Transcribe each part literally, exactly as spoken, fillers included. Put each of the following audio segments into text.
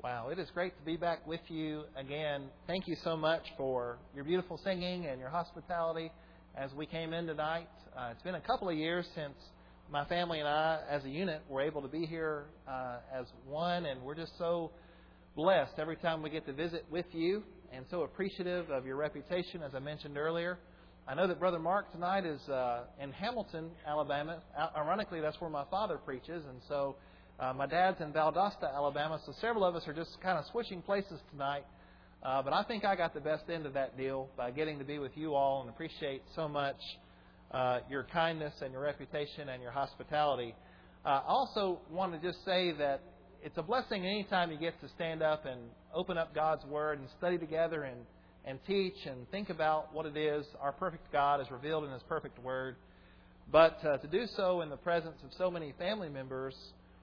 Wow, it is great to be back with you again. Thank you so much for your beautiful singing and your hospitality as we came in tonight. Uh, it's been a couple of years since my family and I, as a unit, were able to be here uh, as one, and we're just so blessed every time we get to visit with you and so appreciative of your reputation, as I mentioned earlier. I know that Brother Mark tonight is uh, in Hamilton, Alabama. Ironically, that's where my father preaches, and so Uh, my dad's in Valdosta, Alabama, so several of us are just kind of switching places tonight. Uh, but I think I got the best end of that deal by getting to be with you all, and appreciate so much uh, your kindness and your reputation and your hospitality. Uh, I also want to just say that it's a blessing anytime you get to stand up and open up God's Word and study together and, and teach and think about what it is our perfect God is revealed in His perfect Word. But uh, to do so in the presence of so many family members,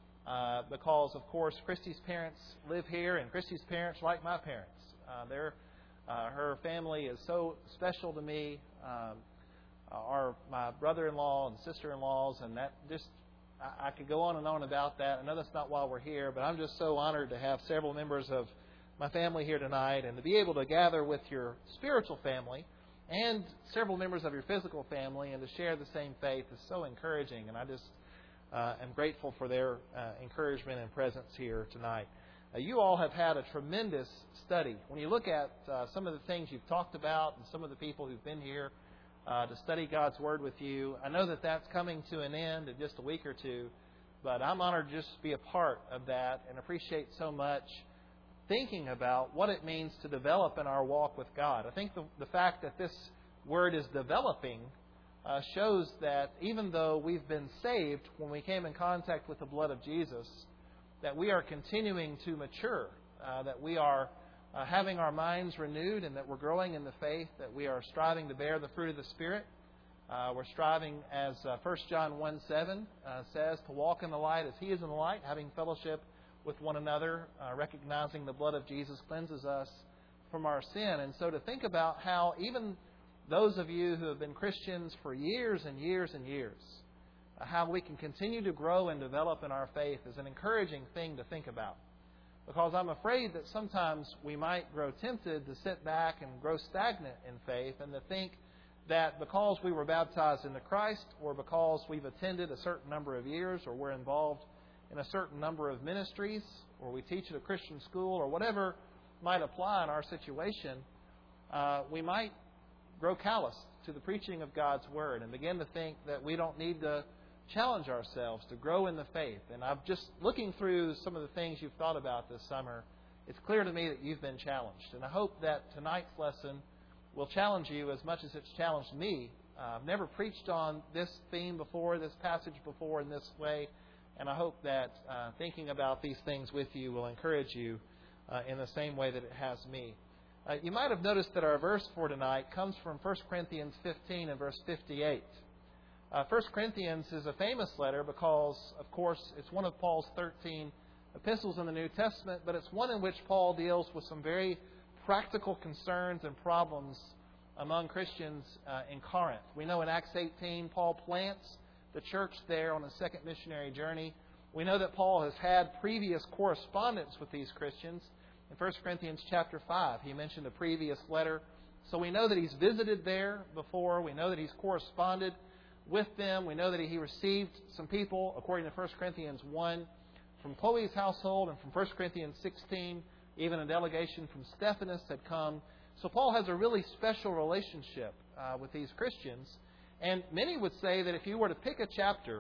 Uh, because, of course, Christy's parents live here, and Christy's parents like my parents. Uh, they're, uh, her family is so special to me. Um, our my brother-in-law and sister-in-laws, and that just I, I could go on and on about that. I know that's not why we're here, but I'm just so honored to have several members of my family here tonight, and to be able to gather with your spiritual family and several members of your physical family, and to share the same faith is so encouraging. And I just Uh, I'm grateful for their uh, encouragement and presence here tonight. Uh, you all have had a tremendous study. When you look at uh, some of the things you've talked about and some of the people who've been here uh, to study God's Word with you, I know that that's coming to an end in just a week or two, but I'm honored to just be a part of that and appreciate so much thinking about what it means to develop in our walk with God. I think the, the fact that this Word is developing Uh, shows that even though we've been saved when we came in contact with the blood of Jesus, that we are continuing to mature, uh, that we are uh, having our minds renewed, and that we're growing in the faith, that we are striving to bear the fruit of the Spirit. Uh, we're striving, as uh, First John one seven uh, says, to walk in the light as He is in the light, having fellowship with one another, uh, recognizing the blood of Jesus cleanses us from our sin. And so to think about how even those of you who have been Christians for years and years and years, uh, how we can continue to grow and develop in our faith is an encouraging thing to think about. Because I'm afraid that sometimes we might grow tempted to sit back and grow stagnant in faith, and to think that because we were baptized into Christ, or because we've attended a certain number of years, or we're involved in a certain number of ministries, or we teach at a Christian school, or whatever might apply in our situation, uh, we might grow callous to the preaching of God's Word and begin to think that we don't need to challenge ourselves to grow in the faith. And I'm just looking through some of the things you've thought about this summer. It's clear to me that you've been challenged. And I hope that tonight's lesson will challenge you as much as it's challenged me. Uh, I've never preached on this theme before, this passage before in this way. And I hope that uh, thinking about these things with you will encourage you uh, in the same way that it has me. Uh, you might have noticed that our verse for tonight comes from First Corinthians fifteen and verse fifty-eight. Uh, First Corinthians is a famous letter because, of course, it's one of Paul's thirteen epistles in the New Testament, but it's one in which Paul deals with some very practical concerns and problems among Christians uh, in Corinth. We know in Acts eighteen, Paul plants the church there on a second missionary journey. We know that Paul has had previous correspondence with these Christians. In First Corinthians chapter five, he mentioned a previous letter. So we know that he's visited there before. We know that he's corresponded with them. We know that he received some people, according to First Corinthians one, from Chloe's household, and from First Corinthians sixteen, even a delegation from Stephanas had come. So Paul has a really special relationship uh, with these Christians. And many would say that if you were to pick a chapter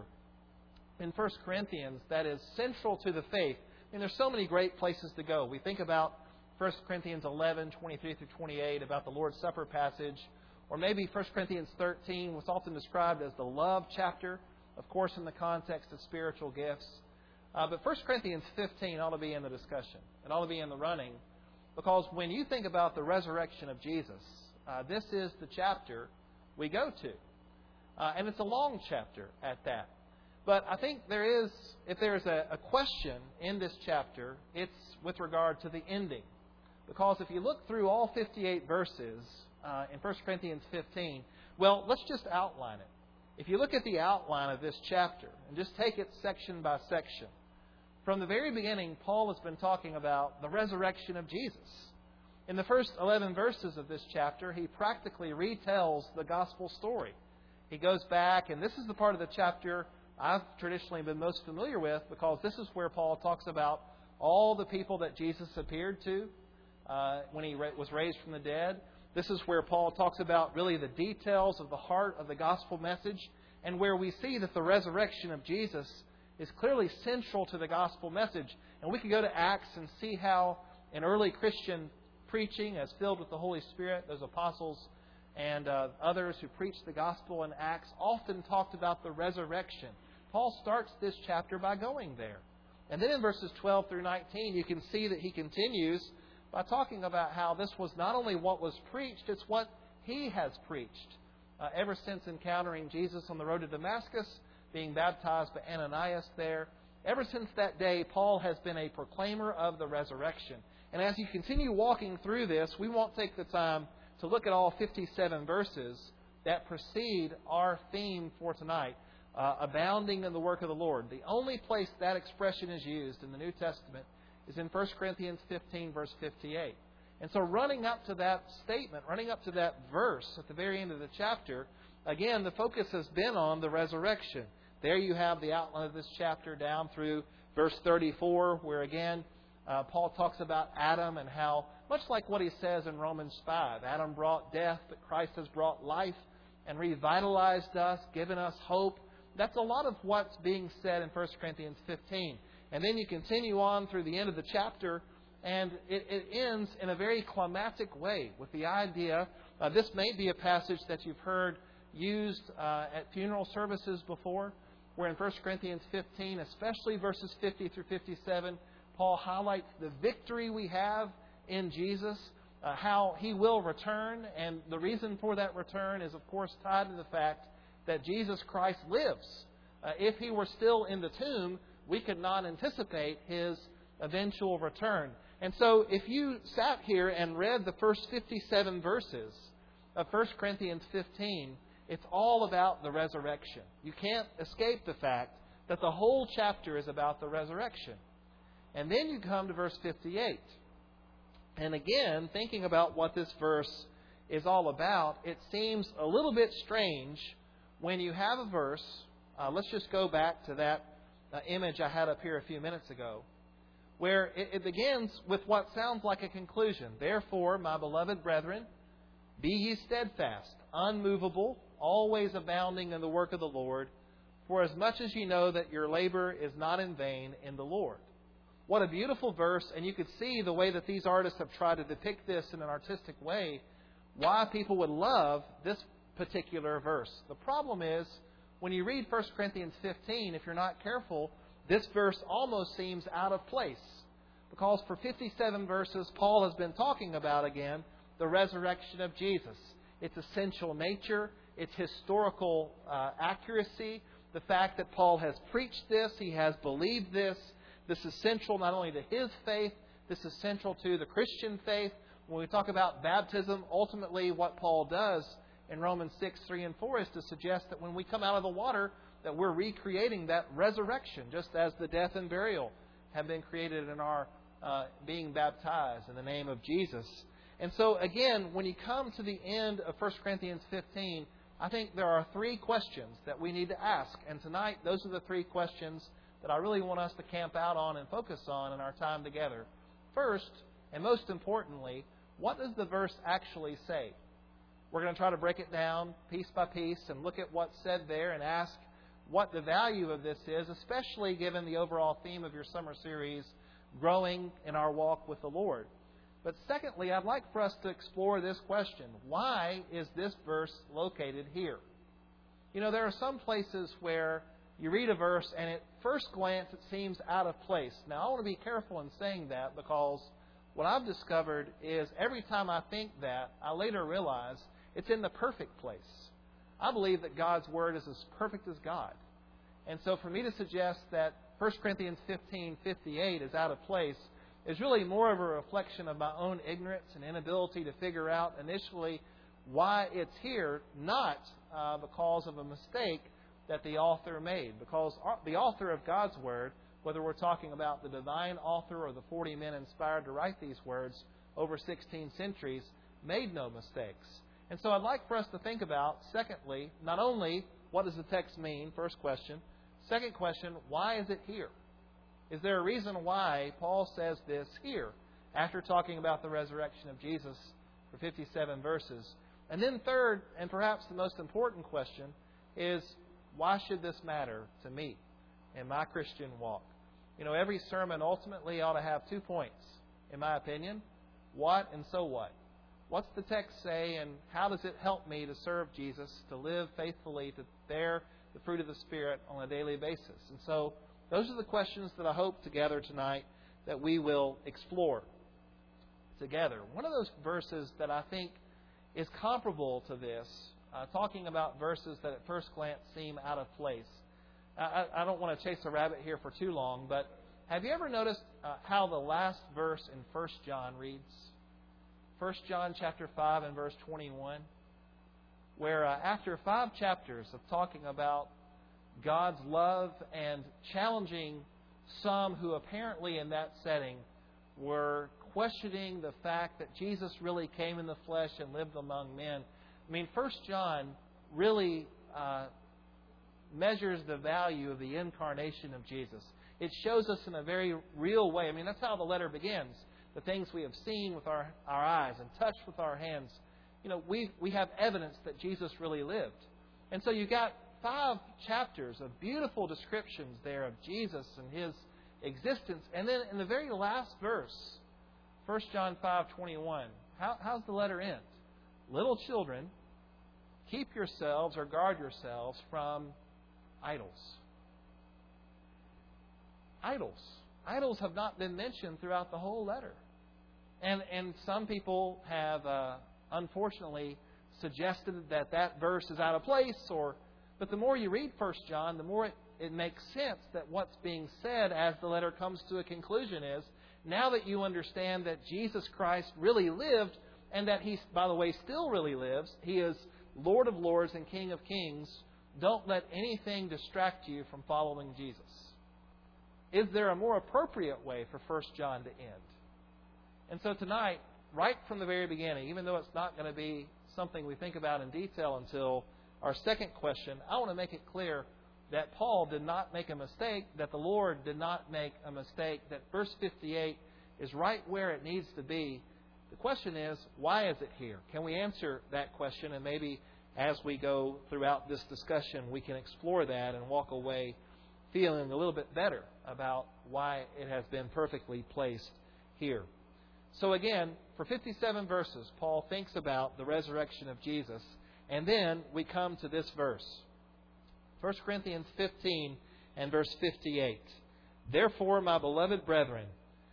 in First Corinthians that is central to the faith, and there's so many great places to go. We think about First Corinthians eleven, twenty-three through twenty-eight, about the Lord's Supper passage. Or maybe First Corinthians thirteen, what's often described as the love chapter, of course in the context of spiritual gifts. Uh, but First Corinthians fifteen ought to be in the discussion. It ought to be in the running. Because when you think about the resurrection of Jesus, uh, this is the chapter we go to. Uh, and it's a long chapter at that. But I think there is, if there is a, a question in this chapter, it's with regard to the ending. Because if you look through all fifty-eight verses uh, in First Corinthians fifteen, well, let's just outline it. If you look at the outline of this chapter and just take it section by section, From the very beginning, Paul has been talking about the resurrection of Jesus. In the first eleven verses of this chapter, he practically retells the gospel story. He goes back, and this is the part of the chapter I've traditionally been most familiar with, because this is where Paul talks about all the people that Jesus appeared to uh, when he was raised from the dead. This is where Paul talks about really the details of the heart of the gospel message, and where we see that the resurrection of Jesus is clearly central to the gospel message. And we can go to Acts and see how in early Christian preaching, as filled with the Holy Spirit, those apostles and uh, others who preached the gospel in Acts often talked about the resurrection. Paul starts this chapter by going there. And then in verses twelve through nineteen, you can see that he continues by talking about how this was not only what was preached, it's what he has preached. Uh, ever since encountering Jesus on the road to Damascus, being baptized by Ananias there, ever since that day, Paul has been a proclaimer of the resurrection. And as you continue walking through this, we won't take the time to look at all fifty-seven verses that precede our theme for tonight, uh, abounding in the work of the Lord. The only place that expression is used in the New Testament is in First Corinthians fifteen, verse fifty-eight. And so running up to that statement, running up to that verse at the very end of the chapter, again, the focus has been on the resurrection. There you have the outline of this chapter down through verse thirty-four, where again, Uh, Paul talks about Adam and how, much like what he says in Romans five, Adam brought death, but Christ has brought life and revitalized us, given us hope. That's a lot of what's being said in First Corinthians fifteen. And then you continue on through the end of the chapter, and it, it ends in a very climactic way with the idea, uh, this may be a passage that you've heard used uh, at funeral services before, where in First Corinthians fifteen, especially verses fifty through fifty-seven, Paul highlights the victory we have in Jesus, uh, how He will return. And the reason for that return is, of course, tied to the fact that Jesus Christ lives. Uh, if He were still in the tomb, we could not anticipate His eventual return. And so if you sat here and read the first fifty-seven verses of First Corinthians fifteen, it's all about the resurrection. You can't escape the fact that the whole chapter is about the resurrection. And then you come to verse fifty-eight. And again, thinking about what this verse is all about, it seems a little bit strange when you have a verse. Uh, let's just go back to that uh, image I had up here a few minutes ago, where it, it begins with what sounds like a conclusion. Therefore, my beloved brethren, be ye steadfast, unmovable, always abounding in the work of the Lord, for as much as ye know that your labor is not in vain in the Lord. What a beautiful verse, and you could see the way that these artists have tried to depict this in an artistic way, why people would love this particular verse. The problem is, when you read First Corinthians fifteen, if you're not careful, this verse almost seems out of place. Because for fifty-seven verses, Paul has been talking about, again, the resurrection of Jesus. Its essential nature, its historical uh, accuracy, the fact that Paul has preached this, he has believed this. This is central not only to his faith, this is central to the Christian faith. When we talk about baptism, ultimately what Paul does in Romans six, three and four is to suggest that when we come out of the water, that we're recreating that resurrection, just as the death and burial have been created in our uh, being baptized in the name of Jesus. And so again, when you come to the end of First Corinthians fifteen, I think there are three questions that we need to ask. And tonight, those are the three questions that I really want us to camp out on and focus on in our time together. First, and most importantly, what does the verse actually say? We're going to try to break it down piece by piece and look at what's said there and ask what the value of this is, especially given the overall theme of your summer series, growing in our walk with the Lord. But secondly, I'd like for us to explore this question. Why is this verse located here? You know, there are some places where you read a verse and at first glance it seems out of place. Now, I want to be careful in saying that, because what I've discovered is every time I think that, I later realize it's in the perfect place. I believe that God's Word is as perfect as God. And so for me to suggest that First Corinthians fifteen fifty-eight is out of place is really more of a reflection of my own ignorance and inability to figure out initially why it's here, not uh, because of a mistake that the author made. Because the author of God's Word whether we're talking about the divine author or the forty men inspired to write these words over sixteen centuries, made no mistakes. And so I'd like for us to think about, secondly, not only what does the text mean, first question. Second question, why is it here? Is there a reason why Paul says this here after talking about the resurrection of Jesus for fifty-seven verses? And then third, and perhaps the most important question, is why should this matter to me in my Christian walk? You know, every sermon ultimately ought to have two points, in my opinion. What and so what? What's the text say, and how does it help me to serve Jesus, to live faithfully, to bear the fruit of the Spirit on a daily basis? And so those are the questions that I hope together tonight that we will explore together. One of those verses that I think is comparable to this, uh, talking about verses that at first glance seem out of place. I, I don't want to chase a rabbit here for too long, but have you ever noticed uh, how the last verse in First John reads? First John chapter five and verse twenty-one, where uh, after five chapters of talking about God's love and challenging some who apparently in that setting were questioning the fact that Jesus really came in the flesh and lived among men. I mean, First John really uh, measures the value of the incarnation of Jesus. It shows us in a very real way. I mean, that's how the letter begins. The things we have seen with our, our eyes and touched with our hands. You know, we we have evidence that Jesus really lived. And so you got five chapters of beautiful descriptions there of Jesus and His existence. And then in the very last verse, First John five twenty-one, how, how's the letter end? Little children, keep yourselves or guard yourselves from idols. Idols. Idols have not been mentioned throughout the whole letter. And and some people have, uh, unfortunately, suggested that that verse is out of place. Or, but the more you read First John, the more it, it makes sense that what's being said as the letter comes to a conclusion is, now that you understand that Jesus Christ really lived, and that He, by the way, still really lives, He is Lord of Lords and King of Kings, don't let anything distract you from following Jesus. Is there a more appropriate way for First John to end? And so tonight, right from the very beginning, even though it's not going to be something we think about in detail until our second question, I want to make it clear that Paul did not make a mistake, that the Lord did not make a mistake, that verse fifty-eight is right where it needs to be. The question is, why is it here? Can we answer that question? And maybe as we go throughout this discussion, we can explore that and walk away feeling a little bit better about why it has been perfectly placed here. So again, for fifty-seven verses, Paul thinks about the resurrection of Jesus. And then we come to this verse. First Corinthians fifteen and verse fifty-eight. Therefore, my beloved brethren,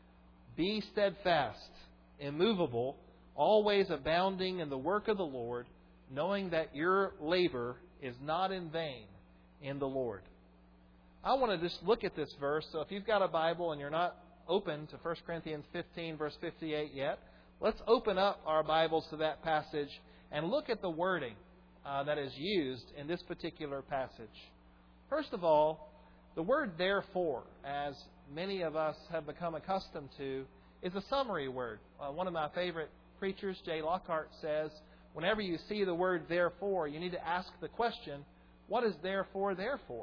be steadfast, immovable, always abounding in the work of the Lord, knowing that your labor is not in vain in the Lord. I want to just look at this verse. So if you've got a Bible and you're not open to First Corinthians fifteen, verse fifty-eight yet, let's open up our Bibles to that passage and look at the wording uh, that is used in this particular passage. First of all, the word therefore, as many of us have become accustomed to, is a summary word. Uh, one of my favorite preachers, J. Lockhart, says, whenever you see the word therefore, you need to ask the question, what is therefore there for?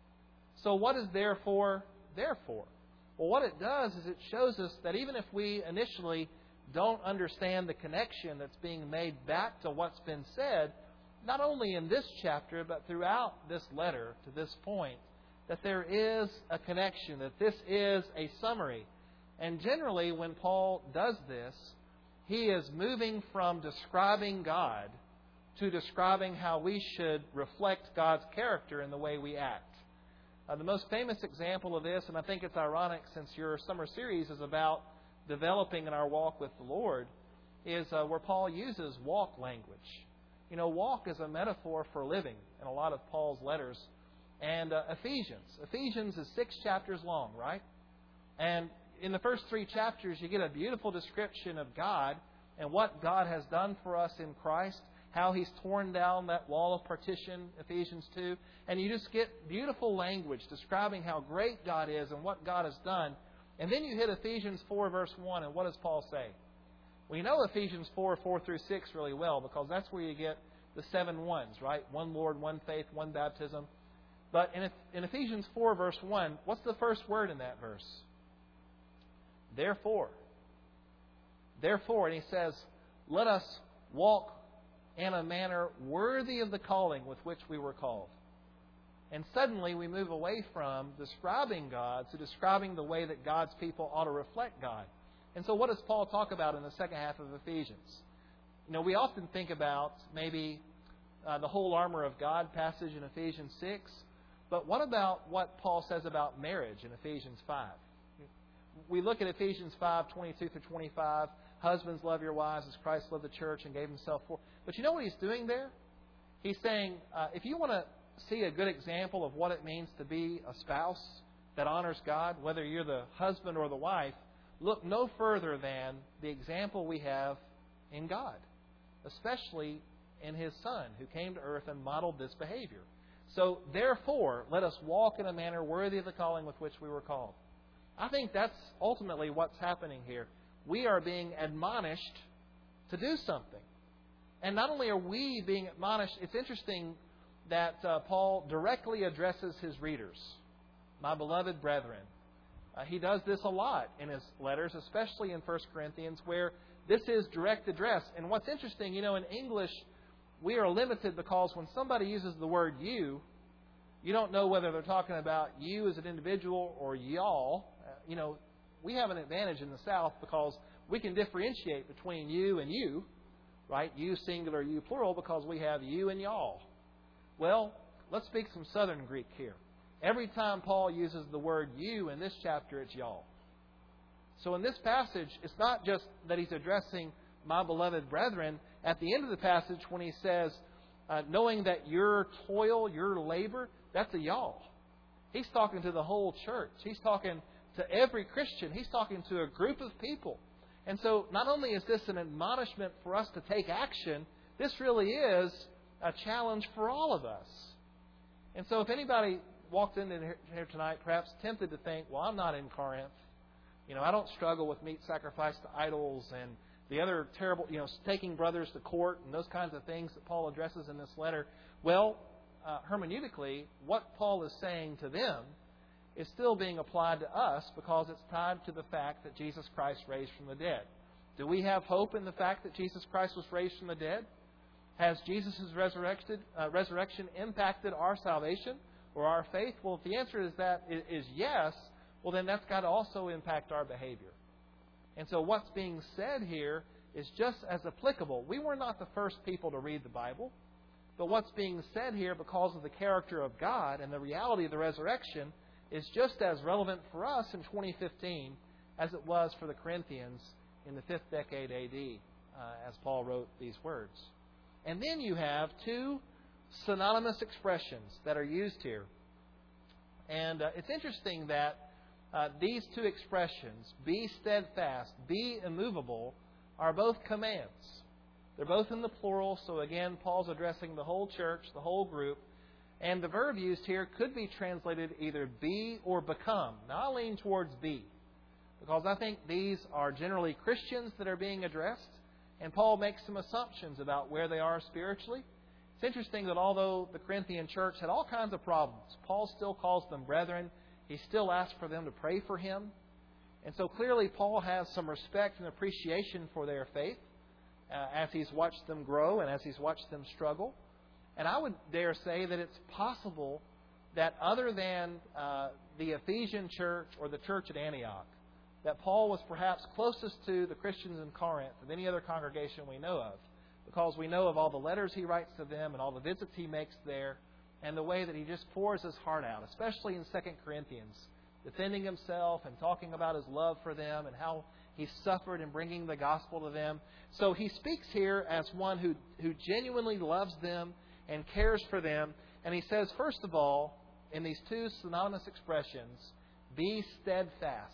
So what is therefore there for? Well, what it does is it shows us that even if we initially don't understand the connection that's being made back to what's been said, not only in this chapter, but throughout this letter to this point, that there is a connection, that this is a summary. And generally, when Paul does this, he is moving from describing God to describing how we should reflect God's character in the way we act. Uh, the most famous example of this, and I think it's ironic since your summer series is about developing in our walk with the Lord, is uh, where Paul uses walk language. You know, walk is a metaphor for living in a lot of Paul's letters. And uh, Ephesians. Ephesians is six chapters long, right? And in the first three chapters, you get a beautiful description of God and what God has done for us in Christ. how He's torn down that wall of partition, Ephesians two. And you just get beautiful language describing how great God is and what God has done. And then you hit Ephesians four, verse one, and what does Paul say? Well, you know Ephesians four, four through six really well, because that's where you get the seven ones, right? One Lord, one faith, one baptism. But in, in Ephesians four, verse one, what's the first word in that verse? Therefore. Therefore, and he says, let us walk in a manner worthy of the calling with which we were called. And suddenly we move away from describing God to describing the way that God's people ought to reflect God. And so what does Paul talk about in the second half of Ephesians? You know, we often think about maybe uh, the whole armor of God passage in Ephesians six. But what about what Paul says about marriage in Ephesians five? We look at Ephesians five, twenty-two through twenty-five. Husbands, love your wives as Christ loved the church and gave Himself for. But you know what he's doing there? He's saying, uh, if you want to see a good example of what it means to be a spouse that honors God, whether you're the husband or the wife, look no further than the example we have in God, especially in His Son, who came to earth and modeled this behavior. So, therefore, let us walk in a manner worthy of the calling with which we were called. I think that's ultimately what's happening here. We are being admonished to do something. And not only are we being admonished, it's interesting that uh, Paul directly addresses his readers, my beloved brethren. Uh, he does this a lot in his letters, especially in First Corinthians, where this is direct address. And what's interesting, you know, in English, we are limited because when somebody uses the word you, you don't know whether they're talking about you as an individual or y'all. Uh, you know, we have an advantage in the South because we can differentiate between you and you, right? You singular, you plural, because we have you and y'all. Well, let's speak some Southern Greek here. Every time Paul uses the word you in this chapter, it's y'all. So in this passage, it's not just that he's addressing my beloved brethren. At the end of the passage, when he says, uh, knowing that your toil, your labor, that's a y'all. He's talking to the whole church. He's talking to every Christian. He's talking to a group of people. And so not only is this an admonishment for us to take action, this really is a challenge for all of us. And so if anybody walked in here tonight perhaps tempted to think, well, I'm not in Corinth. You know, I don't struggle with meat sacrificed to idols and the other terrible, you know, taking brothers to court and those kinds of things that Paul addresses in this letter. Well, uh, hermeneutically, what Paul is saying to them is still being applied to us because it's tied to the fact that Jesus Christ raised from the dead. Do we have hope in the fact that Jesus Christ was raised from the dead? Has Jesus' resurrected, uh, resurrection impacted our salvation or our faith? Well, if the answer is that is yes, well then that's got to also impact our behavior. And so what's being said here is just as applicable. We were not the first people to read the Bible, but what's being said here because of the character of God and the reality of the resurrection is just as relevant for us in twenty fifteen as it was for the Corinthians in the fifth decade A D, uh, as Paul wrote these words. And then you have two synonymous expressions that are used here. And uh, it's interesting that uh, these two expressions, be steadfast, be immovable, are both commands. They're both in the plural, so again, Paul's addressing the whole church, the whole group. And the verb used here could be translated either be or become. Now, I lean towards be, because I think these are generally Christians that are being addressed. And Paul makes some assumptions about where they are spiritually. It's interesting that although the Corinthian church had all kinds of problems, Paul still calls them brethren. He still asks for them to pray for him. And so clearly Paul has some respect and appreciation for their faith uh, as he's watched them grow and as he's watched them struggle. And I would dare say that it's possible that other than uh, the Ephesian church or the church at Antioch, that Paul was perhaps closest to the Christians in Corinth of any other congregation we know of, because we know of all the letters he writes to them and all the visits he makes there and the way that he just pours his heart out, especially in Second Corinthians, defending himself and talking about his love for them and how he suffered in bringing the gospel to them. So he speaks here as one who, who genuinely loves them and cares for them. And he says, first of all, in these two synonymous expressions, be steadfast.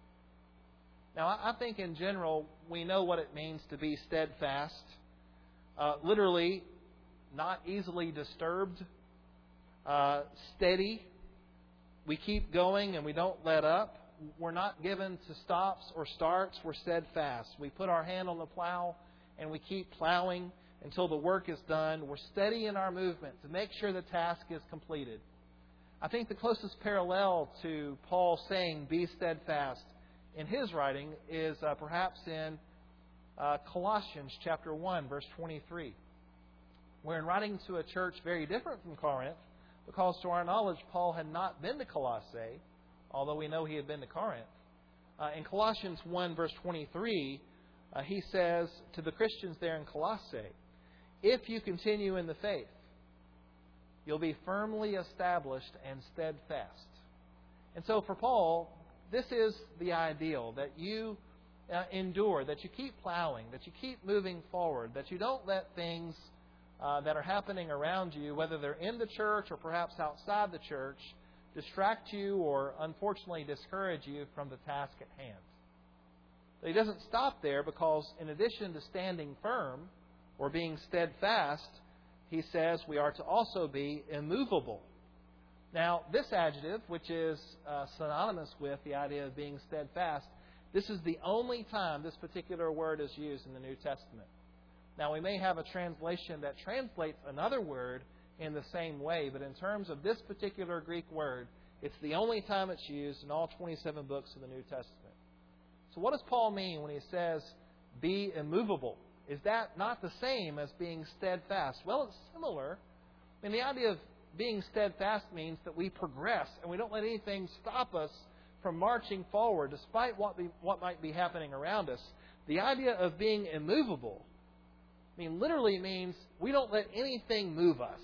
Now, I think in general, we know what it means to be steadfast. uh, literally not easily disturbed, uh, steady. We keep going and we don't let up. We're not given to stops or starts. We're steadfast. We put our hand on the plow and we keep plowing until the work is done. We're steady in our movement to make sure the task is completed. I think the closest parallel to Paul saying, be steadfast, in his writing is uh, perhaps in uh, Colossians chapter one, verse twenty-three, where in writing to a church very different from Corinth, because to our knowledge Paul had not been to Colossae, although we know he had been to Corinth. Uh, in Colossians one, verse twenty-three, uh, he says to the Christians there in Colossae, if you continue in the faith, you'll be firmly established and steadfast. And so for Paul, this is the ideal, that you uh, endure, that you keep plowing, that you keep moving forward, that you don't let things uh, that are happening around you, whether they're in the church or perhaps outside the church, distract you or unfortunately discourage you from the task at hand. But he doesn't stop there, because in addition to standing firm or being steadfast, he says we are to also be immovable. Now, this adjective, which is uh, synonymous with the idea of being steadfast, this is the only time this particular word is used in the New Testament. Now, we may have a translation that translates another word in the same way, but in terms of this particular Greek word, it's the only time it's used in all twenty-seven books of the New Testament. So what does Paul mean when he says, be immovable? Is that not the same as being steadfast? Well, it's similar. I mean, the idea of being steadfast means that we progress and we don't let anything stop us from marching forward despite what be, what might be happening around us. The idea of being immovable, I mean, literally means we don't let anything move us.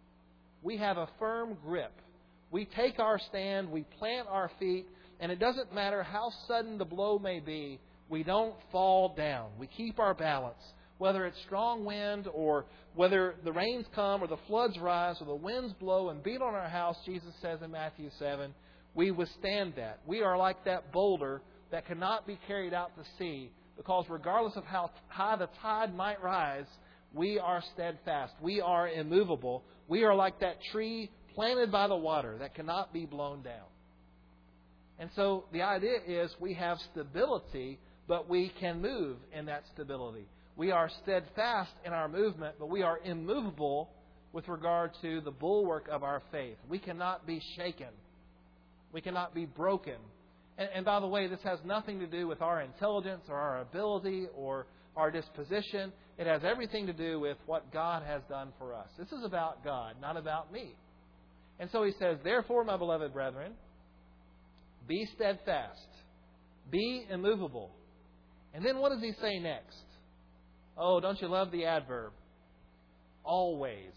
We have a firm grip. We take our stand, we plant our feet, and it doesn't matter how sudden the blow may be, we don't fall down. We keep our balance. Whether it's strong wind or whether the rains come or the floods rise or the winds blow and beat on our house, Jesus says in Matthew seven, we withstand that. We are like that boulder that cannot be carried out to sea, because regardless of how high the tide might rise, we are steadfast. We are immovable. We are like that tree planted by the water that cannot be blown down. And so the idea is we have stability, but we can move in that stability. We are steadfast in our movement, but we are immovable with regard to the bulwark of our faith. We cannot be shaken. We cannot be broken. And, and by the way, this has nothing to do with our intelligence or our ability or our disposition. It has everything to do with what God has done for us. This is about God, not about me. And so he says, therefore, my beloved brethren, be steadfast, be immovable. And then what does he say next? Oh, don't you love the adverb? Always.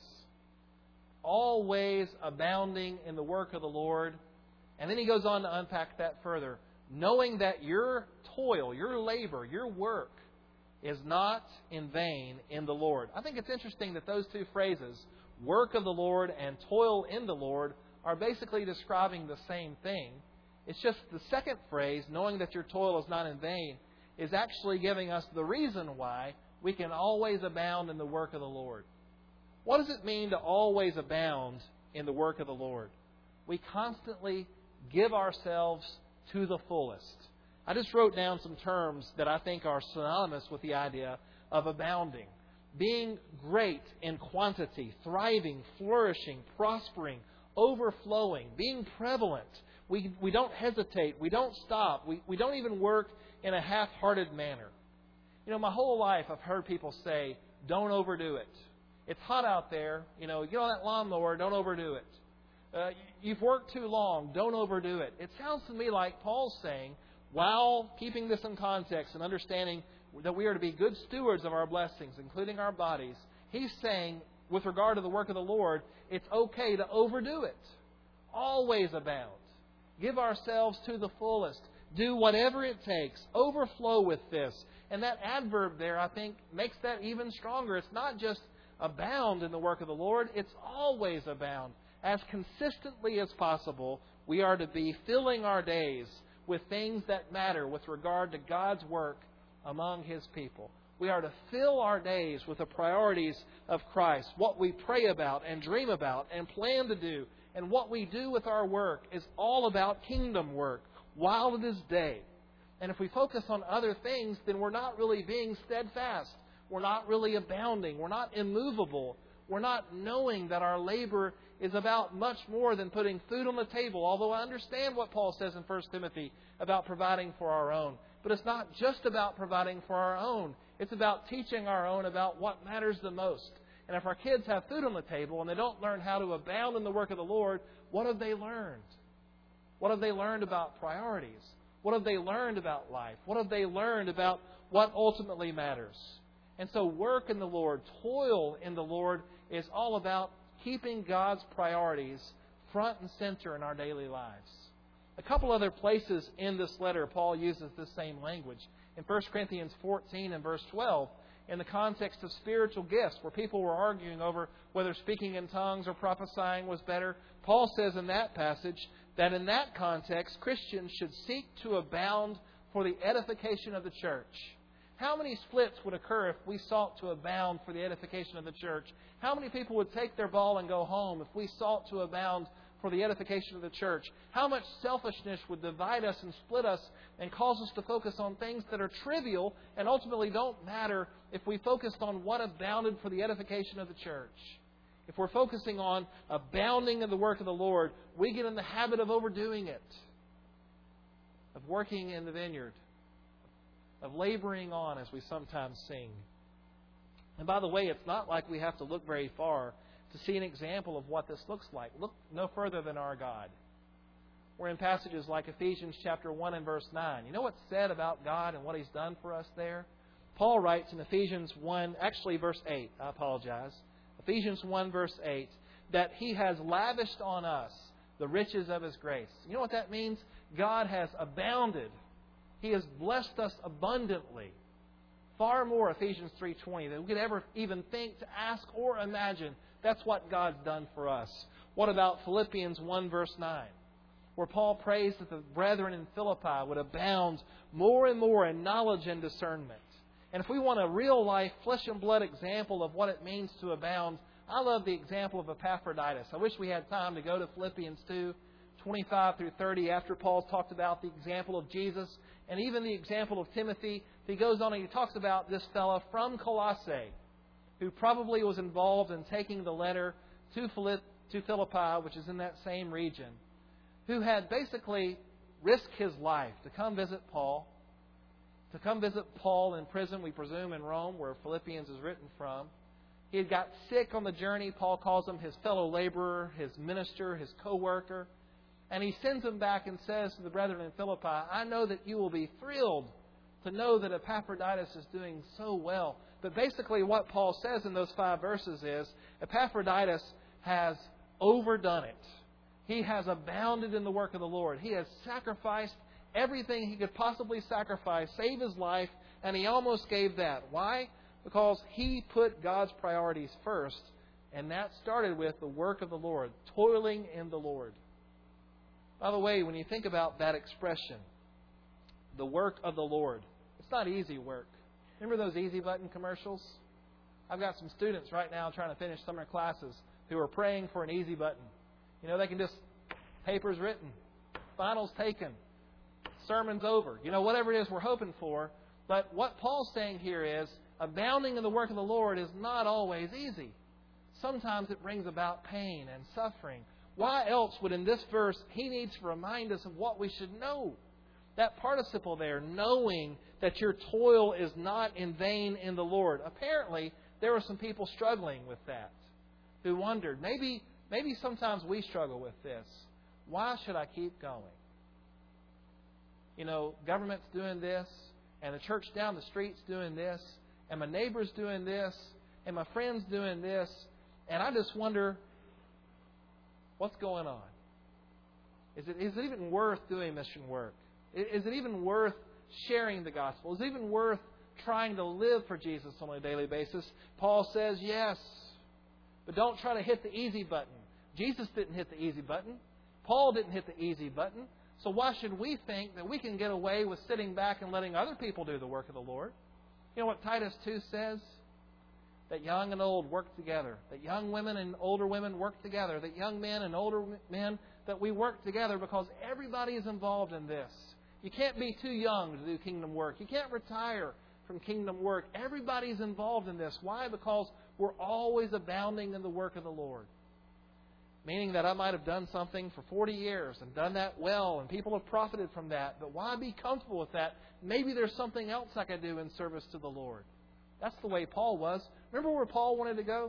Always abounding in the work of the Lord. And then he goes on to unpack that further. Knowing that your toil, your labor, your work is not in vain in the Lord. I think it's interesting that those two phrases, work of the Lord and toil in the Lord, are basically describing the same thing. It's just the second phrase, knowing that your toil is not in vain, is actually giving us the reason why we can always abound in the work of the Lord. What does it mean to always abound in the work of the Lord? We constantly give ourselves to the fullest. I just wrote down some terms that I think are synonymous with the idea of abounding. Being great in quantity, thriving, flourishing, prospering, overflowing, being prevalent. We, we don't hesitate. We don't stop. We, we don't even work in a half-hearted manner. You know, my whole life I've heard people say, don't overdo it. It's hot out there. You know, get on that lawnmower, don't overdo it. Uh, you've worked too long, don't overdo it. It sounds to me like Paul's saying, while keeping this in context and understanding that we are to be good stewards of our blessings, including our bodies, he's saying, with regard to the work of the Lord, it's okay to overdo it. Always abound. Give ourselves to the fullest. Do whatever it takes. Overflow with this. And that adverb there, I think, makes that even stronger. It's not just abound in the work of the Lord. It's always abound. As consistently as possible, we are to be filling our days with things that matter with regard to God's work among His people. We are to fill our days with the priorities of Christ. What we pray about and dream about and plan to do and what we do with our work is all about kingdom work while it is day. And if we focus on other things, then we're not really being steadfast. We're not really abounding. We're not immovable. We're not knowing that our labor is about much more than putting food on the table. Although I understand what Paul says in First Timothy about providing for our own. But it's not just about providing for our own. It's about teaching our own about what matters the most. And if our kids have food on the table and they don't learn how to abound in the work of the Lord, what have they learned? What have they learned about priorities? What have they learned about life? What have they learned about what ultimately matters? And so work in the Lord, toil in the Lord is all about keeping God's priorities front and center in our daily lives. A couple other places in this letter, Paul uses this same language. In First Corinthians fourteen and verse twelve, in the context of spiritual gifts, where people were arguing over whether speaking in tongues or prophesying was better, Paul says in that passage that in that context, Christians should seek to abound for the edification of the church. How many splits would occur if we sought to abound for the edification of the church? How many people would take their ball and go home if we sought to abound for the edification of the church? How much selfishness would divide us and split us and cause us to focus on things that are trivial and ultimately don't matter if we focused on what abounded for the edification of the church? If we're focusing on abounding in the work of the Lord, we get in the habit of overdoing it, of working in the vineyard, of laboring on, as we sometimes sing. And by the way, it's not like we have to look very far to see an example of what this looks like. Look no further than our God. We're in passages like Ephesians chapter one and verse nine. You know what's said about God and what He's done for us there? Paul writes in Ephesians one, actually verse eight, I apologize. Ephesians one verse eight, that He has lavished on us the riches of His grace. You know what that means? God has abounded. He has blessed us abundantly. Far more, Ephesians three twenty, than we could ever even think to ask or imagine. That's what God's done for us. What about Philippians one verse nine? Where Paul prays that the brethren in Philippi would abound more and more in knowledge and discernment. And if we want a real life, flesh and blood example of what it means to abound, I love the example of Epaphroditus. I wish we had time to go to Philippians two, twenty-five through thirty, after Paul's talked about the example of Jesus and even the example of Timothy. He goes on and he talks about this fellow from Colossae who probably was involved in taking the letter to Philippi, which is in that same region, who had basically risked his life to come visit Paul, to come visit Paul in prison, we presume in Rome, where Philippians is written from. He had got sick on the journey. Paul calls him his fellow laborer, his minister, his co-worker. And he sends him back and says to the brethren in Philippi, I know that you will be thrilled to know that Epaphroditus is doing so well. But basically what Paul says in those five verses is, Epaphroditus has overdone it. He has abounded in the work of the Lord. He has sacrificed everything he could possibly sacrifice, save his life, and he almost gave that. Why? Because he put God's priorities first, and that started with the work of the Lord, toiling in the Lord. By the way, when you think about that expression, the work of the Lord, it's not easy work. Remember those Easy Button commercials? I've got some students right now trying to finish summer classes who are praying for an easy button. You know, they can just, papers written, finals taken, sermons over, you know, whatever it is we're hoping for. But what Paul's saying here is, abounding in the work of the Lord is not always easy. Sometimes it brings about pain and suffering. Why else would in this verse he needs to remind us of what we should know? That participle there, knowing that your toil is not in vain in the Lord. Apparently, there were some people struggling with that who wondered, maybe maybe sometimes we struggle with this. Why should I keep going? You know, government's doing this, and the church down the street's doing this, and my neighbor's doing this, and my friend's doing this, and I just wonder, what's going on? Is it, is it even worth doing mission work? Is it even worth sharing the gospel? Is it even worth trying to live for Jesus on a daily basis? Paul says yes. But don't try to hit the easy button. Jesus didn't hit the easy button. Paul didn't hit the easy button. So why should we think that we can get away with sitting back and letting other people do the work of the Lord? You know what Titus two says? That young and old work together. That young women and older women work together. That young men and older men, that we work together because everybody is involved in this. You can't be too young to do kingdom work. You can't retire from kingdom work. Everybody's involved in this. Why? Because we're always abounding in the work of the Lord. Meaning that I might have done something for forty years and done that well, and people have profited from that. But why be comfortable with that? Maybe there's something else I could do in service to the Lord. That's the way Paul was. Remember where Paul wanted to go?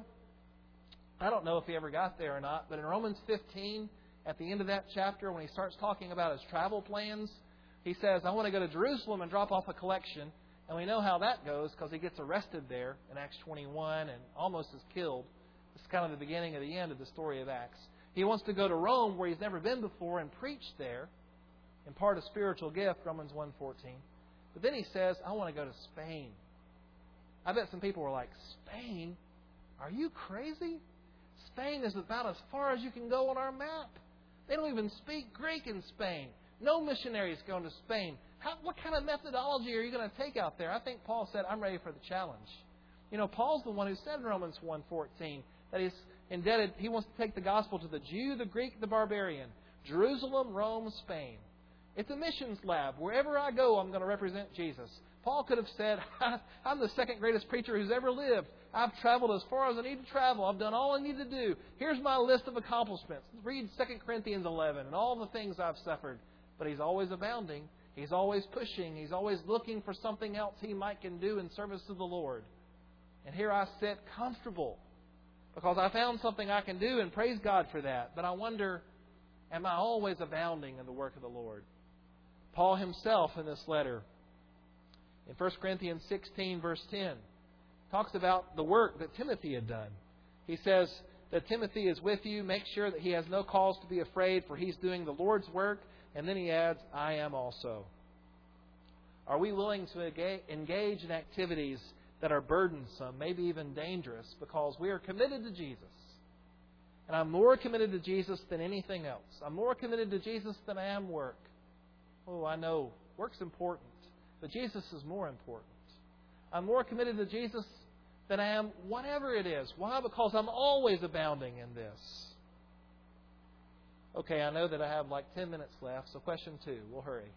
I don't know if he ever got there or not, but in Romans fifteen, at the end of that chapter, when he starts talking about his travel plans, he says, I want to go to Jerusalem and drop off a collection. And we know how that goes because he gets arrested there in Acts twenty-one and almost is killed. It's kind of the beginning of the end of the story of Acts. He wants to go to Rome where he's never been before and preach there, impart a spiritual gift, Romans one fourteen. But then he says, I want to go to Spain. I bet some people were like, Spain? Are you crazy? Spain is about as far as you can go on our map. They don't even speak Greek in Spain. No missionaries going to Spain. How, what kind of methodology are you going to take out there? I think Paul said, I'm ready for the challenge. You know, Paul's the one who said in Romans one fourteen that he's indebted, he wants to take the gospel to the Jew, the Greek, the barbarian. Jerusalem, Rome, Spain. It's a missions lab. Wherever I go, I'm going to represent Jesus. Paul could have said, I'm the second greatest preacher who's ever lived. I've traveled as far as I need to travel. I've done all I need to do. Here's my list of accomplishments. Read Second Corinthians eleven and all the things I've suffered. But he's always abounding. He's always pushing. He's always looking for something else he might can do in service to the Lord. And here I sit comfortable because I found something I can do, and praise God for that. But I wonder, am I always abounding in the work of the Lord? Paul himself in this letter, in First Corinthians sixteen, verse ten, talks about the work that Timothy had done. He says that Timothy is with you. Make sure that he has no cause to be afraid, for he's doing the Lord's work. And then he adds, I am also. Are we willing to engage in activities that are burdensome, maybe even dangerous, because we are committed to Jesus? And I'm more committed to Jesus than anything else. I'm more committed to Jesus than I am work. Oh, I know work's important, but Jesus is more important. I'm more committed to Jesus than I am whatever it is. Why? Because I'm always abounding in this. Okay, I know that I have like ten minutes left, so question two. We'll hurry.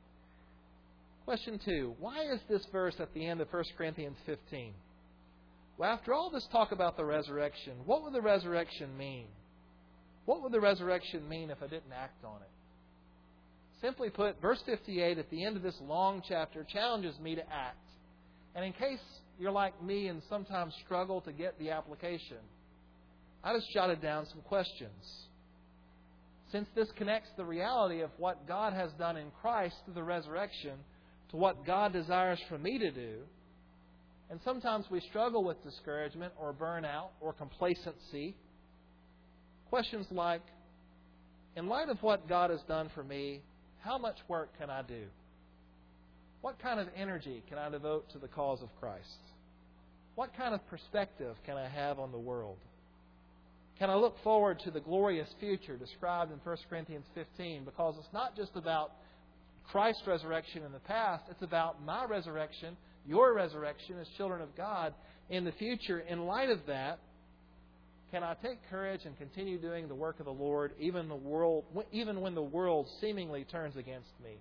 Question two. Why is this verse at the end of First Corinthians fifteen? Well, after all this talk about the resurrection, what would the resurrection mean? What would the resurrection mean if I didn't act on it? Simply put, verse fifty-eight at the end of this long chapter challenges me to act. And in case you're like me and sometimes struggle to get the application, I just jotted down some questions. Since this connects the reality of what God has done in Christ through the resurrection to what God desires for me to do, and sometimes we struggle with discouragement or burnout or complacency, questions like, in light of what God has done for me, how much work can I do? What kind of energy can I devote to the cause of Christ? What kind of perspective can I have on the world? Can I look forward to the glorious future described in First Corinthians fifteen? Because it's not just about Christ's resurrection in the past. It's about my resurrection, your resurrection as children of God in the future. In light of that, can I take courage and continue doing the work of the Lord even the world, even when the world seemingly turns against me?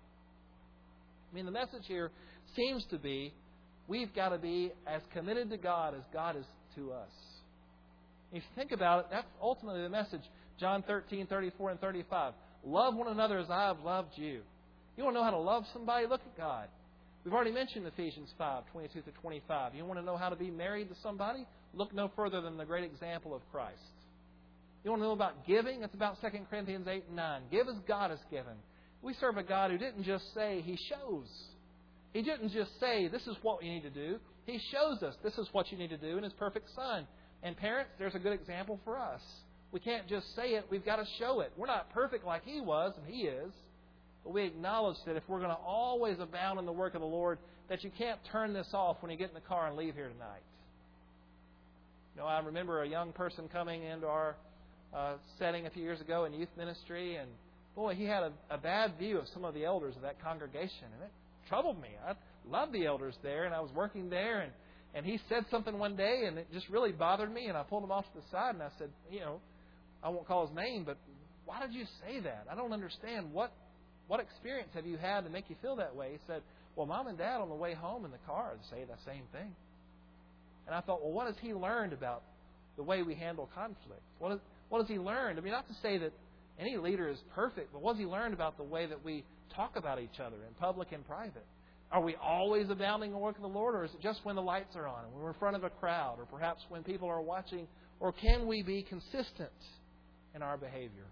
I mean, the message here seems to be we've got to be as committed to God as God is to us. If you think about it, that's ultimately the message. John thirteen, thirty-four, and thirty-five. Love one another as I have loved you. You want to know how to love somebody? Look at God. We've already mentioned Ephesians five, twenty-two through twenty-five. You want to know how to be married to somebody? Look no further than the great example of Christ. You want to know about giving? It's about Second Corinthians eight and nine. Give as God has given. We serve a God who didn't just say, He shows. He didn't just say, this is what you need to do. He shows us, this is what you need to do in His perfect Son. And parents, there's a good example for us. We can't just say it, we've got to show it. We're not perfect like He was, and He is. But we acknowledge that if we're going to always abound in the work of the Lord, that you can't turn this off when you get in the car and leave here tonight. You know, I remember a young person coming into our uh, setting a few years ago in youth ministry, and boy, he had a, a bad view of some of the elders of that congregation, and it troubled me. I love the elders there, and I was working there, and, and he said something one day, and it just really bothered me, and I pulled him off to the side, and I said, you know, I won't call his name, but why did you say that? I don't understand. What what experience have you had to make you feel that way? He said, well, Mom and Dad on the way home in the car say the same thing. And I thought, well, what has he learned about the way we handle conflict? What, is, what has he learned? I mean, not to say that any leader is perfect, but what has he learned about the way that we talk about each other in public and private? Are we always abounding in the work of the Lord, or is it just when the lights are on and when we're in front of a crowd, or perhaps when people are watching? Or can we be consistent in our behavior?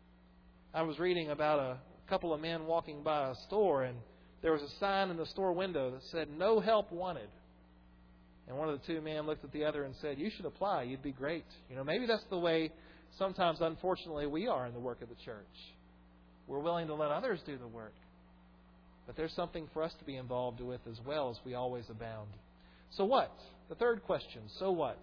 I was reading about a couple of men walking by a store, and there was a sign in the store window that said, "No help wanted." And one of the two men looked at the other and said, "You should apply. You'd be great." You know, maybe that's the way sometimes, unfortunately, we are in the work of the church. We're willing to let others do the work. But there's something for us to be involved with as well, as we always abound. So what? The third question, so what?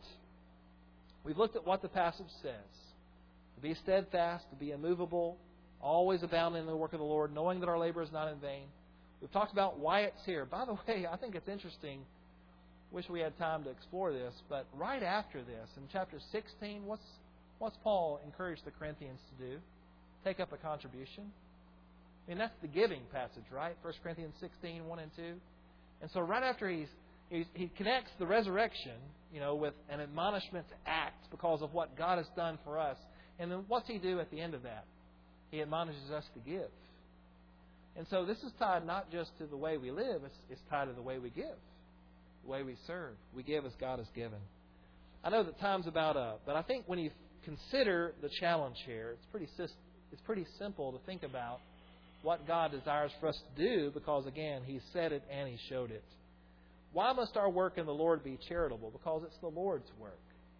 We've looked at what the passage says. To be steadfast, to be immovable, always abounding in the work of the Lord, knowing that our labor is not in vain. We've talked about why it's here. By the way, I think it's interesting. Wish we had time to explore this, but right after this, in chapter sixteen, what's what's Paul encouraged the Corinthians to do? Take up a contribution. I mean, that's the giving passage, right? First Corinthians sixteen, one and two. And so right after he's, he's he connects the resurrection, you know, with an admonishment to act because of what God has done for us. And then what's he do at the end of that? He admonishes us to give. And so this is tied not just to the way we live, it's, it's tied to the way we give, the way we serve. We give as God has given. I know that time's about up, but I think when you consider the challenge here, it's pretty it's pretty simple to think about what God desires for us to do because, again, He said it and He showed it. Why must our work in the Lord be charitable? Because it's the Lord's work.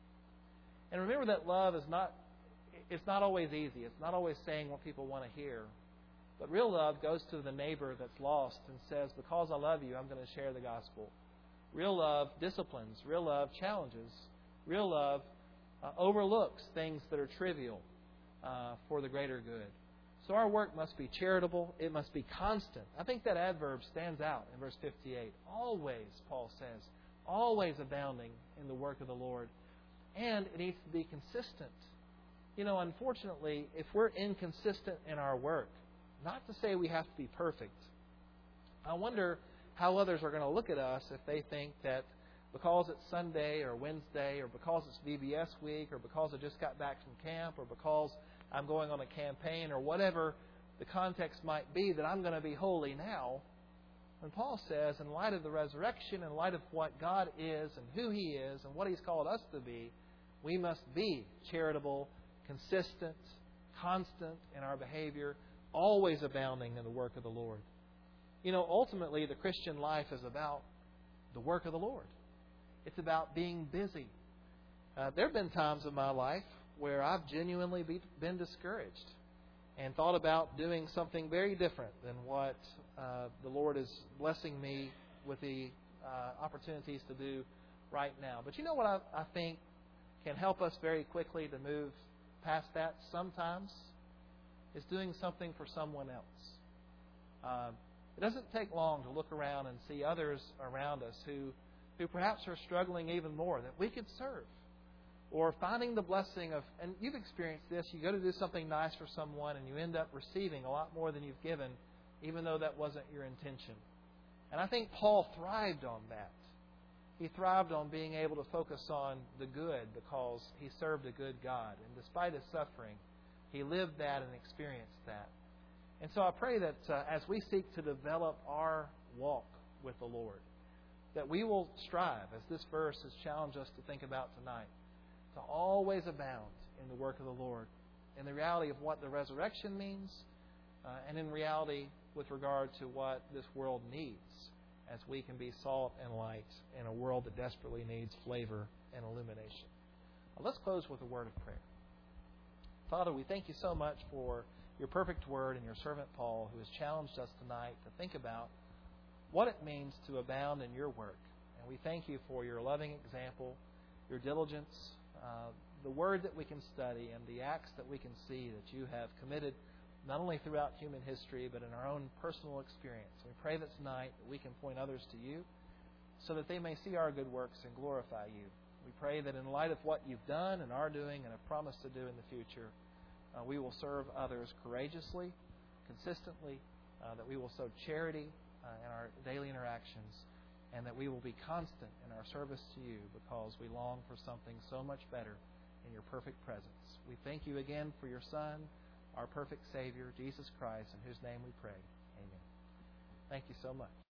And remember that love is not it's not always easy. It's not always saying what people want to hear. But real love goes to the neighbor that's lost and says, because I love you, I'm going to share the gospel. Real love disciplines. Real love challenges. Real love uh, overlooks things that are trivial uh, for the greater good. So our work must be charitable. It must be constant. I think that adverb stands out in verse fifty-eight. Always, Paul says, always abounding in the work of the Lord. And it needs to be consistent. You know, unfortunately, if we're inconsistent in our work, not to say we have to be perfect, I wonder how others are going to look at us if they think that because it's Sunday or Wednesday or because it's V B S week or because I just got back from camp or because I'm going on a campaign or whatever the context might be, that I'm going to be holy now. When Paul says, in light of the resurrection, in light of what God is and who He is and what He's called us to be, we must be charitable, consistent, constant in our behavior, always abounding in the work of the Lord. You know, ultimately, the Christian life is about the work of the Lord. It's about being busy. Uh, there have been times in my life where I've genuinely be, been discouraged and thought about doing something very different than what uh, the Lord is blessing me with the uh, opportunities to do right now. But you know what I, I think can help us very quickly to move past that sometimes? Is doing something for someone else. Uh, it doesn't take long to look around and see others around us who, who perhaps are struggling even more that we could serve. Or finding the blessing of, and you've experienced this, you go to do something nice for someone and you end up receiving a lot more than you've given, even though that wasn't your intention. And I think Paul thrived on that. He thrived on being able to focus on the good because he served a good God. And despite his suffering, he lived that and experienced that. And so I pray that uh, as we seek to develop our walk with the Lord, that we will strive, as this verse has challenged us to think about tonight, to always abound in the work of the Lord, in the reality of what the resurrection means, uh, and in reality with regard to what this world needs, as we can be salt and light in a world that desperately needs flavor and illumination. Well, let's close with a word of prayer. Father, we thank you so much for your perfect word and your servant Paul, who has challenged us tonight to think about what it means to abound in your work. And we thank you for your loving example, your diligence, uh, the word that we can study, and the acts that we can see that you have committed not only throughout human history, but in our own personal experience. We pray that tonight that we can point others to you so that they may see our good works and glorify you. We pray that in light of what you've done and are doing and have promised to do in the future, uh, we will serve others courageously, consistently, uh, that we will sow charity uh, in our daily interactions, and that we will be constant in our service to you because we long for something so much better in your perfect presence. We thank you again for your Son, our perfect Savior, Jesus Christ, in whose name we pray. Amen. Thank you so much.